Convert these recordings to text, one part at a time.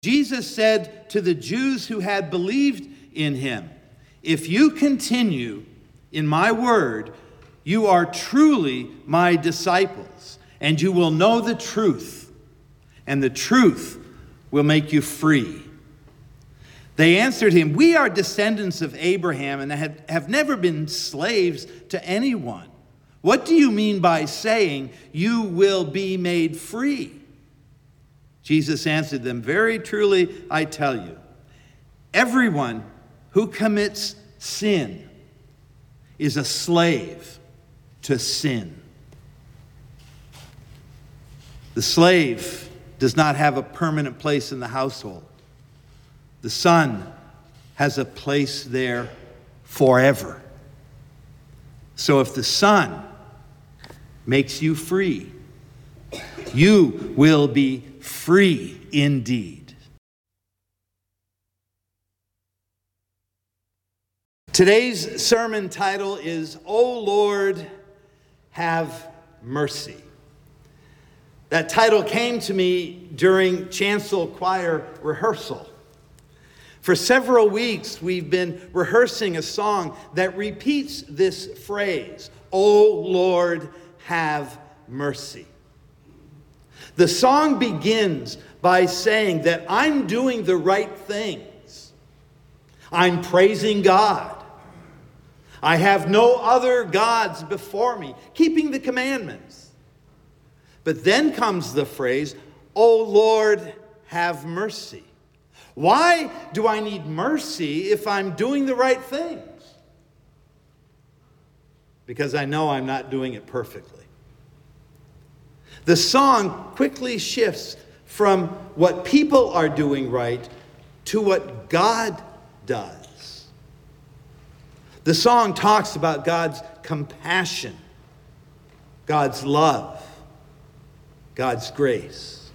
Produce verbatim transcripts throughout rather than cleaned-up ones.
Jesus said to the Jews who had believed in him, "If you continue in my word, you are truly my disciples, and you will know the truth, and the truth will make you free." They answered him, "We are descendants of Abraham and have, have never been slaves to anyone. What do you mean by saying you will be made free?" Jesus answered them, "Very truly, I tell you, everyone who commits sin is a slave to sin." The slave does not have a permanent place in the household. The son has a place there forever. So if the son makes you free, you will be free indeed. Today's sermon title is, "O Lord, have mercy." That title came to me during chancel choir rehearsal. For several weeks, we've been rehearsing a song that repeats this phrase, "O Lord, have mercy." The song begins by saying that I'm doing the right things. I'm praising God. I have no other gods before me, keeping the commandments. But then comes the phrase, "O Lord, have mercy." Why do I need mercy if I'm doing the right things? Because I know I'm not doing it perfectly. The song quickly shifts from what people are doing right to what God does. The song talks about God's compassion, God's love, God's grace.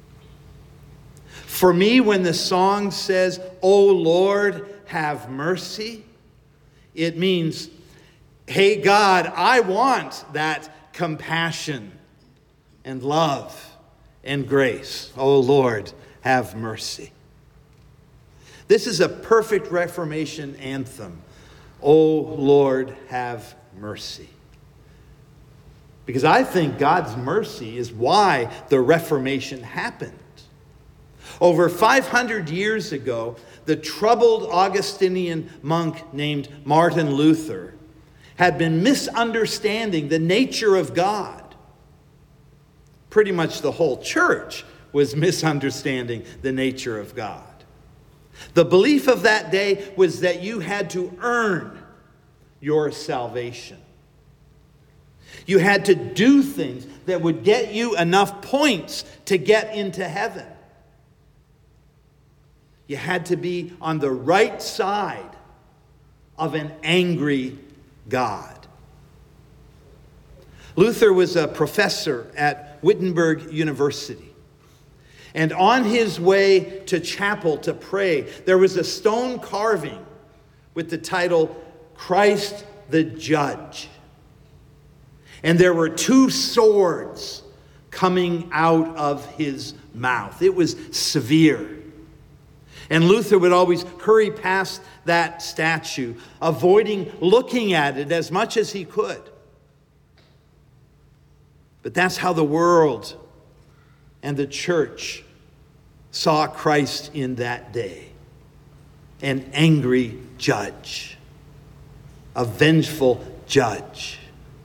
For me, when the song says, "O Lord, have mercy," it means, hey, God, I want that compassion and love and grace. Oh Lord, have mercy. This is a perfect Reformation anthem. Oh Lord, have mercy. Because I think God's mercy is why the Reformation happened. Over five hundred years ago, the troubled Augustinian monk named Martin Luther had been misunderstanding the nature of God. Pretty much the whole church was misunderstanding the nature of God. The belief of that day was that you had to earn your salvation. You had to do things that would get you enough points to get into heaven. You had to be on the right side of an angry God. Luther was a professor at Wittenberg University. And on his way to chapel to pray, there was a stone carving with the title, "Christ the Judge." And there were two swords coming out of his mouth. It was severe. And Luther would always hurry past that statue, avoiding looking at it as much as he could. But that's how the world and the church saw Christ in that day. An angry judge, a vengeful judge.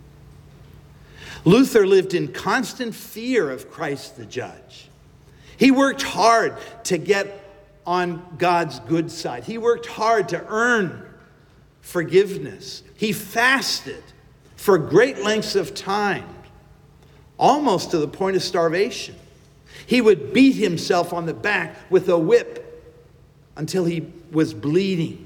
Luther lived in constant fear of Christ the judge. He worked hard to get on God's good side. He worked hard to earn forgiveness. He fasted for great lengths of time, almost to the point of starvation. He would beat himself on the back with a whip until he was bleeding.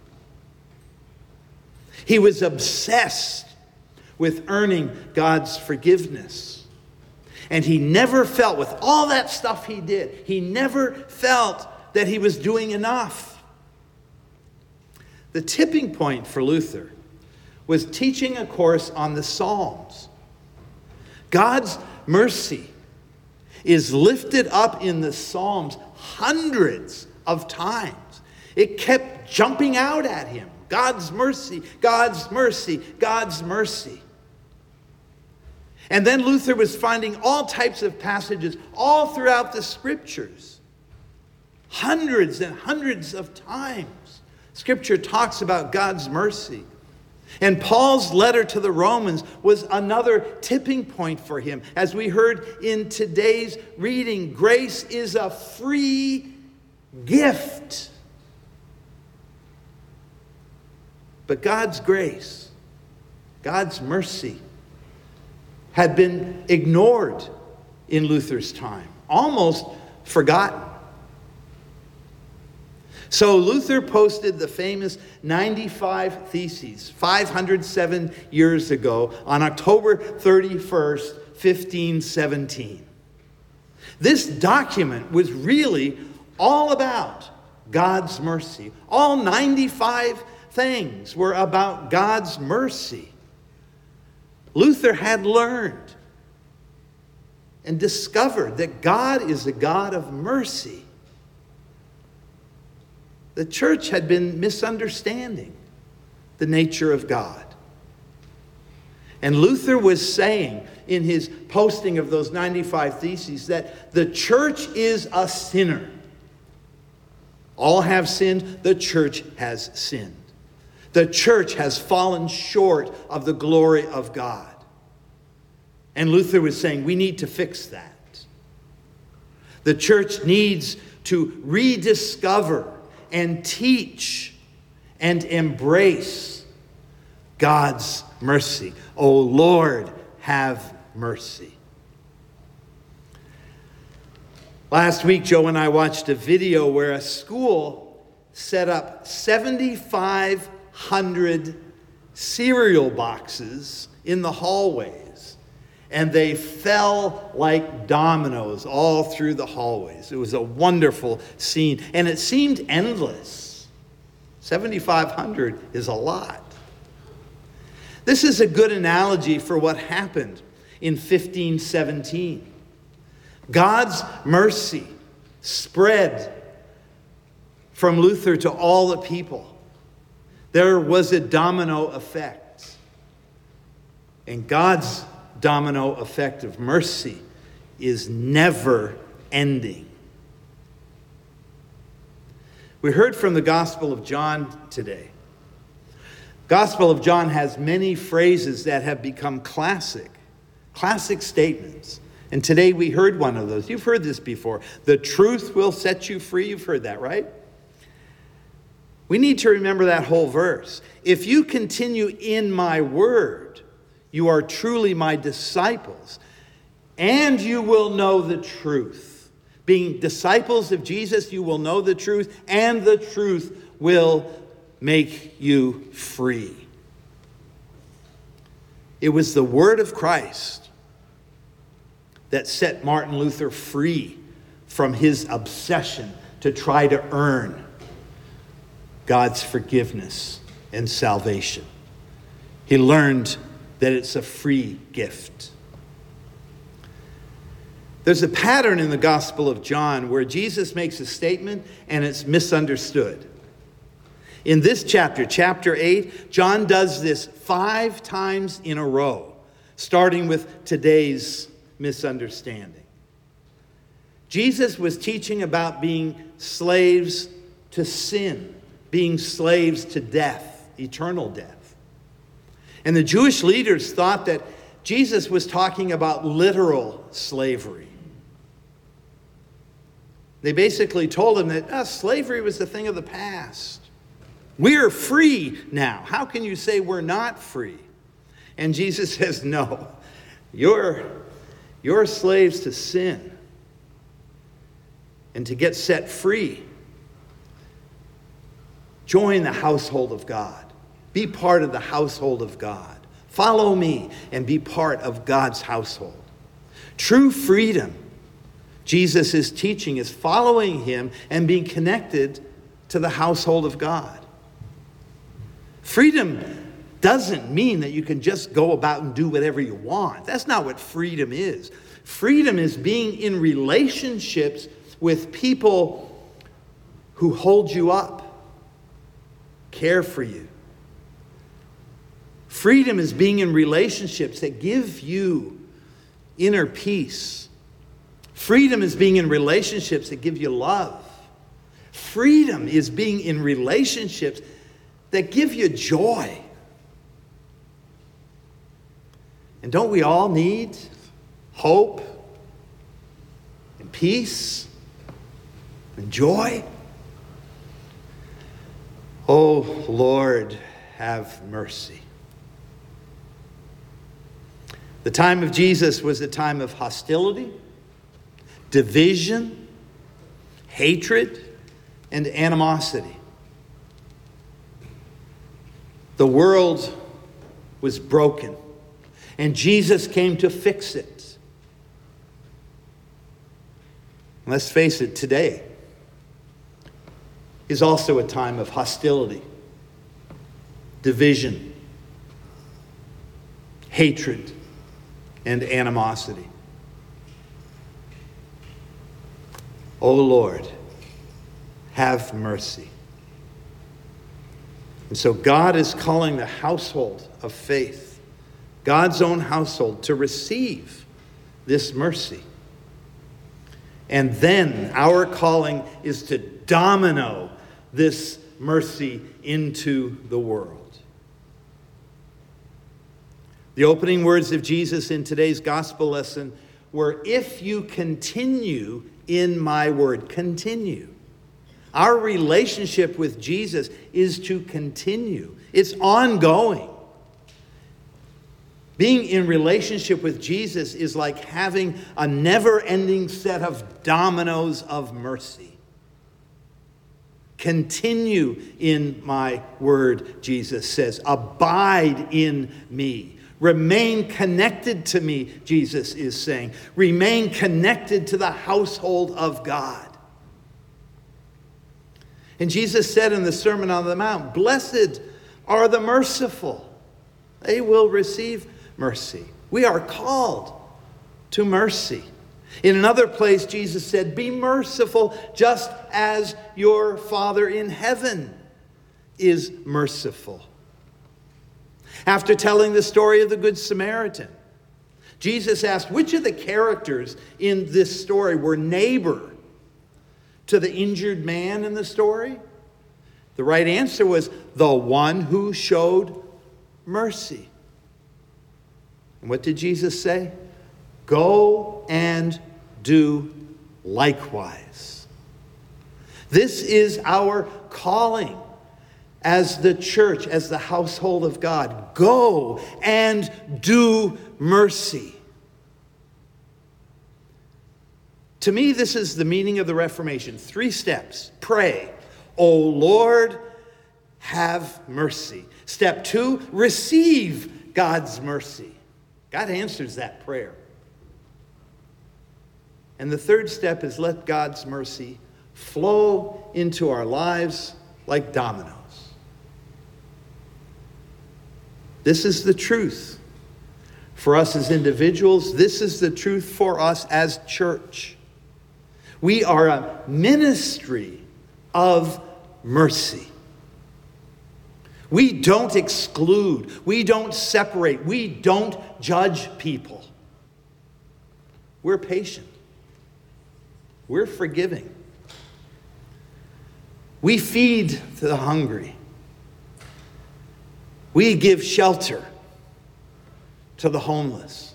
He was obsessed with earning God's forgiveness. And he never felt, with all that stuff he did, he never felt that he was doing enough. The tipping point for Luther was teaching a course on the Psalms. God's mercy is lifted up in the Psalms hundreds of times. It kept jumping out at him. God's mercy, God's mercy, God's mercy. And then Luther was finding all types of passages all throughout the scriptures. Hundreds and hundreds of times, Scripture talks about God's mercy. And Paul's letter to the Romans was another tipping point for him. As we heard in today's reading, grace is a free gift. But God's grace, God's mercy, had been ignored in Luther's time, almost forgotten. So Luther posted the famous ninety-five Theses five hundred seven years ago on October thirty-first, fifteen seventeen. This document was really all about God's mercy. All ninety-five things were about God's mercy. Luther had learned and discovered that God is a God of mercy. The church had been misunderstanding the nature of God. And Luther was saying in his posting of those ninety-five Theses that the church is a sinner. All have sinned, the church has sinned. The church has fallen short of the glory of God. And Luther was saying, we need to fix that. The church needs to rediscover and teach and embrace God's mercy. O Lord, have mercy. Last week, Joe and I watched a video where a school set up seventy-five hundred cereal boxes in the hallways, and they fell like dominoes all through the hallways. It was a wonderful scene, and it seemed endless. seventy-five hundred is a lot. This is a good analogy for what happened in fifteen seventeen. God's mercy spread from Luther to all the people. There was a domino effect. And God's domino effect of mercy is never ending. We heard from the Gospel of John today. Gospel of John has many phrases that have become classic, classic statements. And today we heard one of those. You've heard this before. The truth will set you free. You've heard that, right? We need to remember that whole verse. If you continue in my word, you are truly my disciples, and you will know the truth. Being disciples of Jesus, you will know the truth, and the truth will make you free. It was the word of Christ that set Martin Luther free from his obsession to try to earn God's forgiveness and salvation. He learned that it's a free gift. There's a pattern in the Gospel of John where Jesus makes a statement and it's misunderstood. In this chapter, chapter eight, John does this five times in a row, starting with today's misunderstanding. Jesus was teaching about being slaves to sin, being slaves to death, eternal death. And the Jewish leaders thought that Jesus was talking about literal slavery. They basically told him that oh, slavery was a thing of the past. We're free now. How can you say we're not free? And Jesus says, no, you're, you're slaves to sin. And to get set free, join the household of God. Be part of the household of God. Follow me and be part of God's household. True freedom, Jesus is teaching, is following him and being connected to the household of God. Freedom doesn't mean that you can just go about and do whatever you want. That's not what freedom is. Freedom is being in relationships with people who hold you up, care for you. Freedom is being in relationships that give you inner peace. Freedom is being in relationships that give you love. Freedom is being in relationships that give you joy. And don't we all need hope and peace and joy? Oh, Lord, have mercy. The time of Jesus was a time of hostility, division, hatred, and animosity. The world was broken, and Jesus came to fix it. Let's face it, today is also a time of hostility, division, hatred, and animosity. O Lord, have mercy. And so God is calling the household of faith, God's own household, to receive this mercy. And then our calling is to domino this mercy into the world. The opening words of Jesus in today's gospel lesson were, "If you continue in my word," continue. Our relationship with Jesus is to continue. It's ongoing. Being in relationship with Jesus is like having a never-ending set of dominoes of mercy. Continue in my word, Jesus says. Abide in me. Remain connected to me, Jesus is saying. Remain connected to the household of God. And Jesus said in the Sermon on the Mount, "Blessed are the merciful. They will receive mercy." We are called to mercy. In another place, Jesus said, "Be merciful just as your Father in heaven is merciful." After telling the story of the Good Samaritan, Jesus asked, which of the characters in this story were neighbor to the injured man in the story? The right answer was the one who showed mercy. And what did Jesus say? Go and do likewise. This is our calling as the church, as the household of God. Go and do mercy. To me, this is the meaning of the Reformation. Three steps. Pray, O Lord, have mercy. Step two, receive God's mercy. God answers that prayer. And the third step is let God's mercy flow into our lives like dominoes. This is the truth for us as individuals. This is the truth for us as church. We are a ministry of mercy. We don't exclude. We don't separate. We don't judge people. We're patient. We're forgiving. We feed the hungry. We give shelter to the homeless.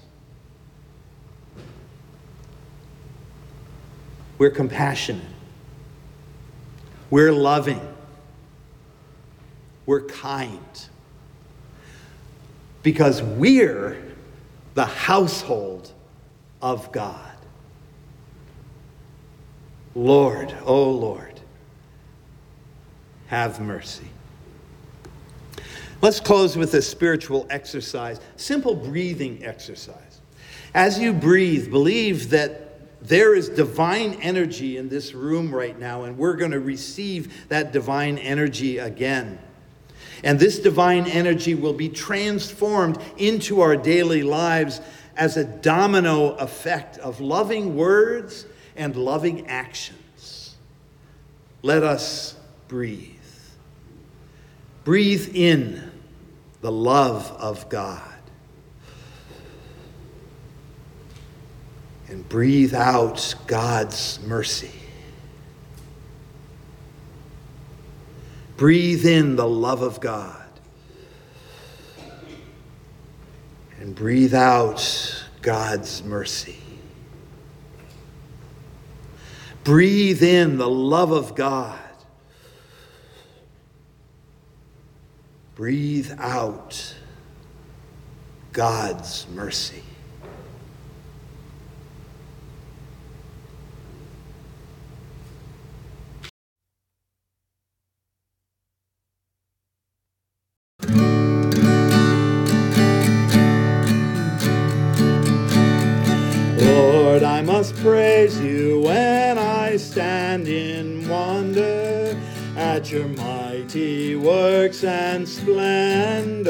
We're compassionate. We're loving. We're kind. Because we're the household of God. Lord, oh Lord, have mercy. Let's close with a spiritual exercise, simple breathing exercise. As you breathe, believe that there is divine energy in this room right now, and we're going to receive that divine energy again. And this divine energy will be transformed into our daily lives as a domino effect of loving words and loving actions. Let us breathe. Breathe in the love of God. And breathe out God's mercy. Breathe in the love of God. And breathe out God's mercy. Breathe in the love of God. Breathe out God's mercy. Lord, I must praise you when I stand in wonder at your mighty works and splendor.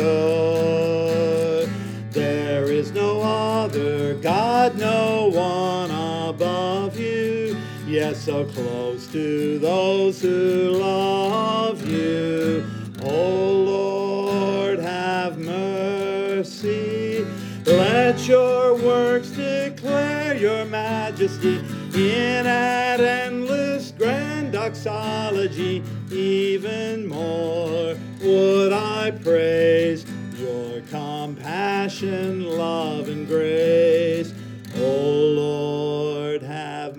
There is no other God, no one above you, yet so close to those who love you. O Lord, have mercy. Let your works declare your majesty in an endless grand doxology. Even more would I praise your compassion, love, and grace. O Lord, have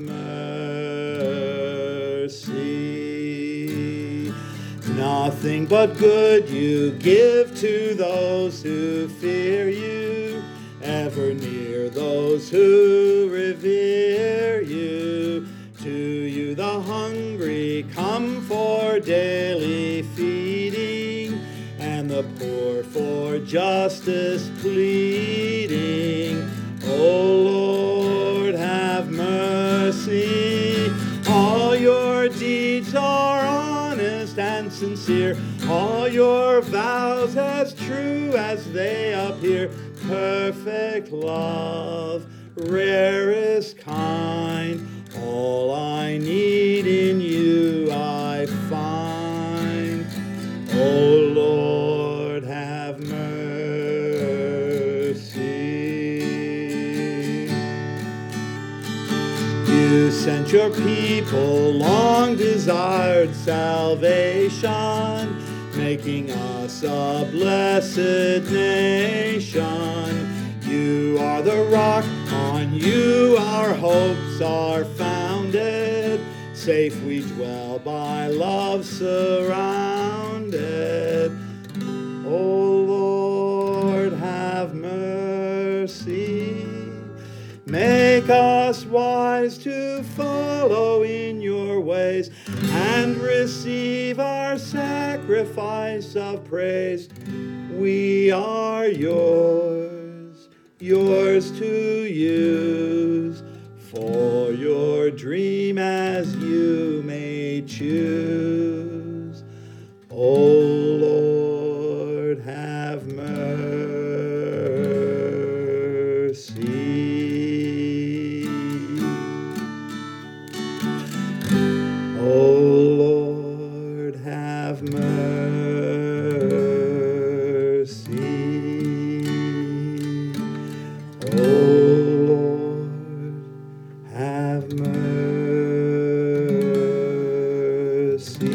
mercy. Nothing but good you give to those who fear you, ever near those who revere you. To you the hungry come for daily feeding, and the poor for justice pleading. O Lord, have mercy. All your deeds are honest and sincere, all your vows as true as they appear. Perfect love, rarest kind, all I need in you I find. O Lord, have mercy. You sent your people long-desired salvation, making us a blessed nation. You are the rock, on you our hopes are founded. Safe we dwell by love surrounded. O Lord, have mercy. Make us wise to follow in your ways and receive our sacrifice of praise. We are yours, yours to use, for your dream as you may choose. O Lord, have mercy. O Lord, have mercy. O Lord, have mercy.